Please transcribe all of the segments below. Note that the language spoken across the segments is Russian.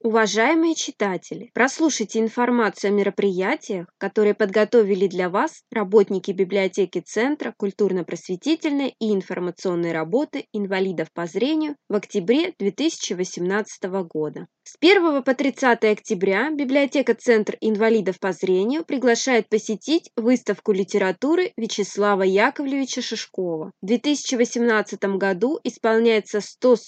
Уважаемые читатели, прослушайте информацию о мероприятиях, которые подготовили для вас работники библиотеки Центра культурно-просветительной и информационной работы инвалидов по зрению в октябре 2018 года. С 1 по 30 октября библиотека Центр инвалидов по зрению приглашает посетить выставку литературы Вячеслава Яковлевича Шишкова. В 2018 году исполняется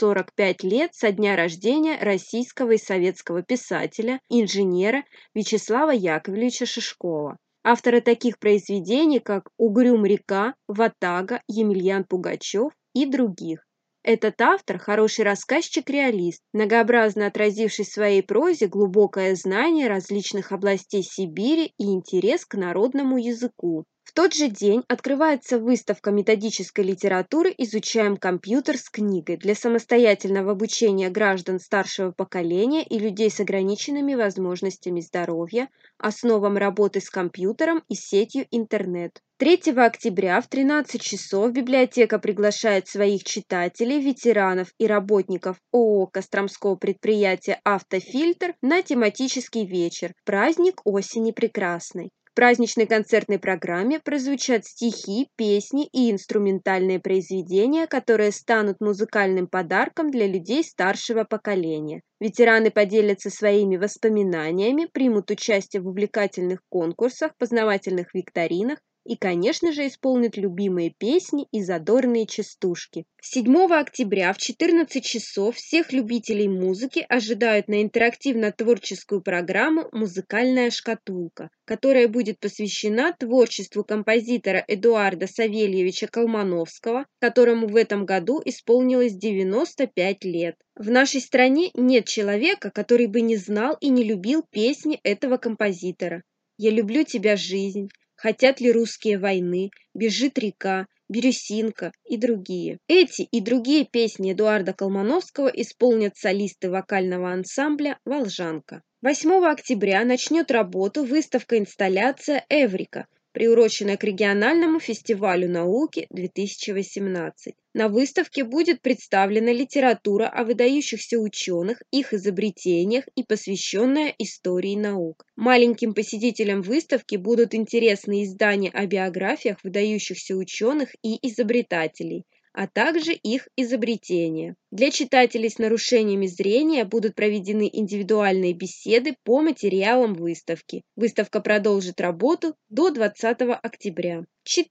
145 лет со дня рождения российского и советского писателя, инженера Вячеслава Яковлевича Шишкова. Авторы таких произведений, как «Угрюм река», «Ватага», Емельян Пугачев и других. Этот автор – хороший рассказчик-реалист, многообразно отразивший в своей прозе глубокое знание различных областей Сибири и интерес к народному языку. В тот же день открывается выставка методической литературы «Изучаем компьютер с книгой» для самостоятельного обучения граждан старшего поколения и людей с ограниченными возможностями здоровья, основам работы с компьютером и сетью интернет. 3 октября в 13 часов библиотека приглашает своих читателей, ветеранов и работников ООО Костромского предприятия «Автофильтр» на тематический вечер «Праздник осени прекрасной». В праздничной концертной программе прозвучат стихи, песни и инструментальные произведения, которые станут музыкальным подарком для людей старшего поколения. Ветераны поделятся своими воспоминаниями, примут участие в увлекательных конкурсах, познавательных викторинах и, конечно же, исполнят любимые песни и задорные частушки. 7 октября в 14 часов всех любителей музыки ожидают на интерактивно-творческую программу «Музыкальная шкатулка», которая будет посвящена творчеству композитора Эдуарда Савельевича Колмановского, которому в этом году исполнилось 95 лет. В нашей стране нет человека, который бы не знал и не любил песни этого композитора. «Я люблю тебя, жизнь», «Хотят ли русские войны», «Бежит река», «Бирюсинка» и другие. Эти и другие песни Эдуарда Колмановского исполнят солисты вокального ансамбля «Волжанка». 8 октября начнет работу выставка-инсталляция «Эврика», приуроченная к региональному фестивалю науки 2018. На выставке будет представлена литература о выдающихся ученых, их изобретениях и посвященная истории наук. Маленьким посетителям выставки будут интересны издания о биографиях выдающихся ученых и изобретателей, а также их изобретения. Для читателей с нарушениями зрения будут проведены индивидуальные беседы по материалам выставки. Выставка продолжит работу до 20 октября.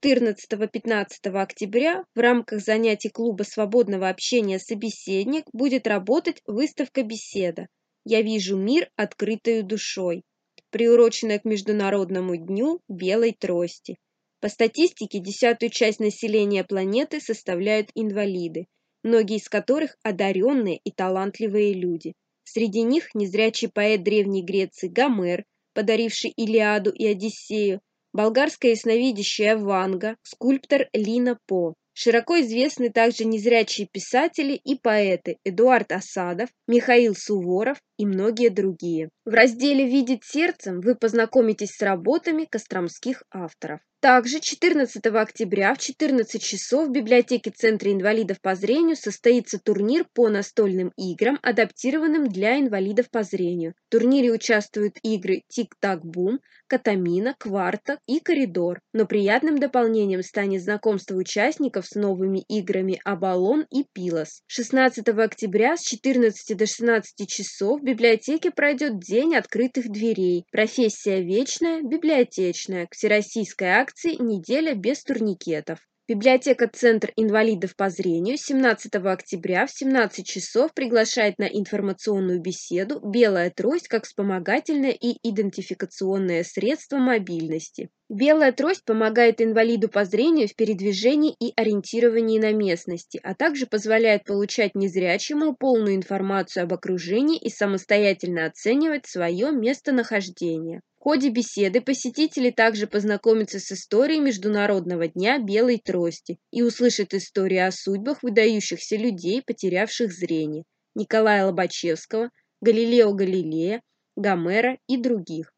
14-15 октября в рамках занятий клуба свободного общения «Собеседник» будет работать выставка-беседа «Я вижу мир открытою душой», приуроченная к Международному дню белой трости. По статистике, 10-ю часть населения планеты составляют инвалиды, многие из которых одаренные и талантливые люди. Среди них незрячий поэт Древней Греции Гомер, подаривший Илиаду и Одиссею, болгарская ясновидящая Ванга, скульптор Лина По. Широко известны также незрячие писатели и поэты Эдуард Асадов, Михаил Суворов и многие другие. В разделе «Видеть сердцем» вы познакомитесь с работами костромских авторов. Также 14 октября в 14 часов в библиотеке Центра инвалидов по зрению состоится турнир по настольным играм, адаптированным для инвалидов по зрению. В турнире участвуют игры «Тик-так-бум», «Катамина», «Кварта» и «Коридор». Но приятным дополнением станет знакомство участников с новыми играми «Абалон» и «Пилос». 16 октября с 14 до 16 часов в библиотеке пройдет День открытых дверей. Профессия вечная, библиотечная, к всероссийской акции «Неделя без турникетов». Библиотека Центр инвалидов по зрению 17 октября в 17 часов приглашает на информационную беседу «Белая трость как вспомогательное и идентификационное средство мобильности». Белая трость помогает инвалиду по зрению в передвижении и ориентировании на местности, а также позволяет получать незрячему полную информацию об окружении и самостоятельно оценивать свое местонахождение. В ходе беседы посетители также познакомятся с историей Международного дня белой трости и услышат истории о судьбах выдающихся людей, потерявших зрение: Николая Лобачевского, Галилео Галилея, Гомера и других.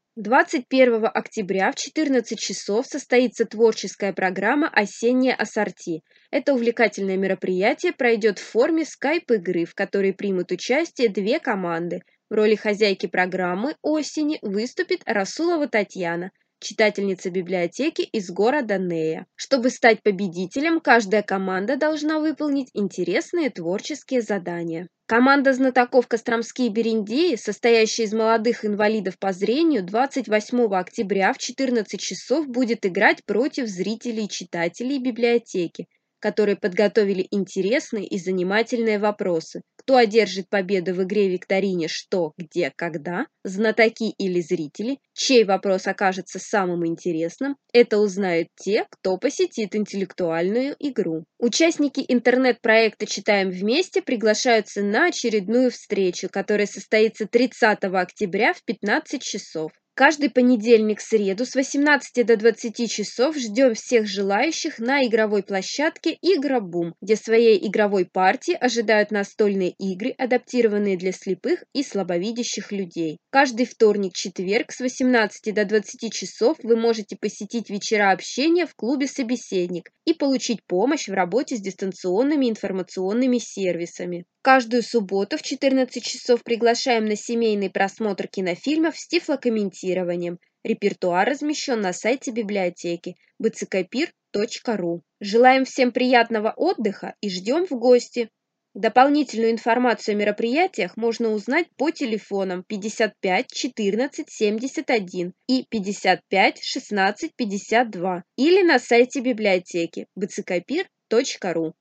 21 октября в 14 часов состоится творческая программа «Осеннее ассорти». Это увлекательное мероприятие пройдет в форме скайп-игры, в которой примут участие две команды В роли хозяйки программы осени выступит Расулова Татьяна, читательница библиотеки из города Нея. Чтобы стать победителем, каждая команда должна выполнить интересные творческие задания. Команда знатоков Костромские Берендеи, состоящая из молодых инвалидов по зрению, 28 октября в 14 часов будет играть против зрителей и читателей библиотеки, которые подготовили интересные и занимательные вопросы. Кто одержит победу в игре-викторине «Что, где, когда?», знатоки или зрители, чей вопрос окажется самым интересным, это узнают те, кто посетит интеллектуальную игру. Участники интернет-проекта «Читаем вместе» приглашаются на очередную встречу, которая состоится 30 октября в 15 часов. Каждый понедельник-среду с 18 до 20 часов ждем всех желающих на игровой площадке «Игробум», где своей игровой партии ожидают настольные игры, адаптированные для слепых и слабовидящих людей. Каждый вторник-четверг с 18 до 20 часов вы можете посетить вечера общения в клубе «Собеседник» и получить помощь в работе с дистанционными информационными сервисами. Каждую субботу в 14 часов приглашаем на семейный просмотр кинофильмов с тифлокомментированием. Репертуар размещен на сайте библиотеки bckpir.ru. Желаем всем приятного отдыха и ждем в гости. Дополнительную информацию о мероприятиях можно узнать по телефонам 55 14 71 и 55 16 52 или на сайте библиотеки bckpir.ru.